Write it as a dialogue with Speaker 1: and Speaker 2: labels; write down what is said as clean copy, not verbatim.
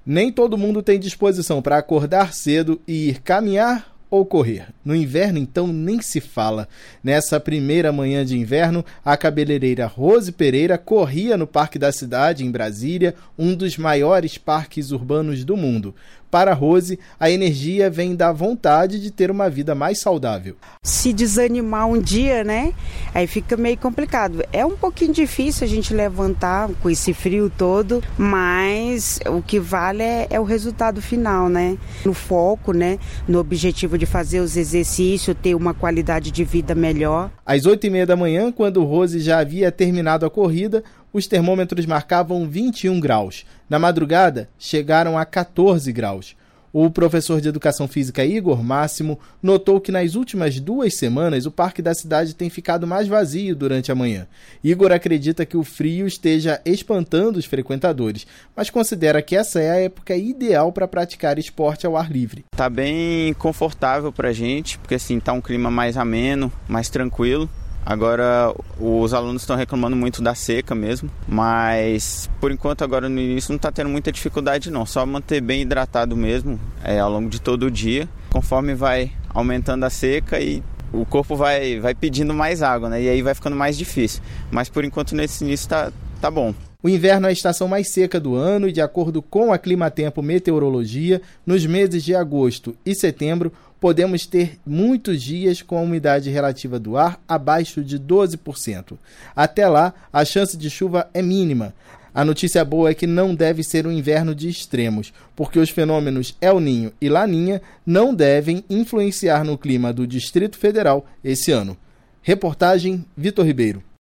Speaker 1: Nem todo mundo tem disposição para acordar cedo e ir caminhar ou correr. No inverno, então, nem se fala. Nessa primeira manhã de inverno, a cabeleireira Rose Pereira corria no Parque da Cidade, em Brasília, um dos maiores parques urbanos do mundo. Para Rose, a energia vem da vontade de ter uma vida mais saudável.
Speaker 2: Se desanimar um dia, né? Aí fica meio complicado. É um pouquinho difícil a gente levantar com esse frio todo, mas o que vale é o resultado final, né? No foco, né? No objetivo de fazer os exercícios, ter uma qualidade de vida melhor.
Speaker 1: Às 8h30 da manhã, quando Rose já havia terminado a corrida, os termômetros marcavam 21 graus. Na madrugada, chegaram a 14 graus. O professor de Educação Física Igor Máximo notou que nas últimas 2 semanas o Parque da Cidade tem ficado mais vazio durante a manhã. Igor acredita que o frio esteja espantando os frequentadores, mas considera que essa é a época ideal para praticar esporte ao ar livre.
Speaker 3: Tá bem confortável pra gente, porque assim, tá um clima mais ameno, mais tranquilo. Agora os alunos estão reclamando muito da seca mesmo, mas por enquanto agora no início não está tendo muita dificuldade não, só manter bem hidratado mesmo ao longo de todo o dia. Conforme vai aumentando a seca e o corpo vai pedindo mais água, né? E aí vai ficando mais difícil, mas por enquanto nesse início tá bom.
Speaker 1: O inverno é a estação mais seca do ano e, de acordo com a Climatempo Meteorologia, nos meses de agosto e setembro, podemos ter muitos dias com a umidade relativa do ar abaixo de 12%. Até lá, a chance de chuva é mínima. A notícia boa é que não deve ser um inverno de extremos, porque os fenômenos El Niño e Laninha não devem influenciar no clima do Distrito Federal esse ano. Reportagem Vitor Ribeiro.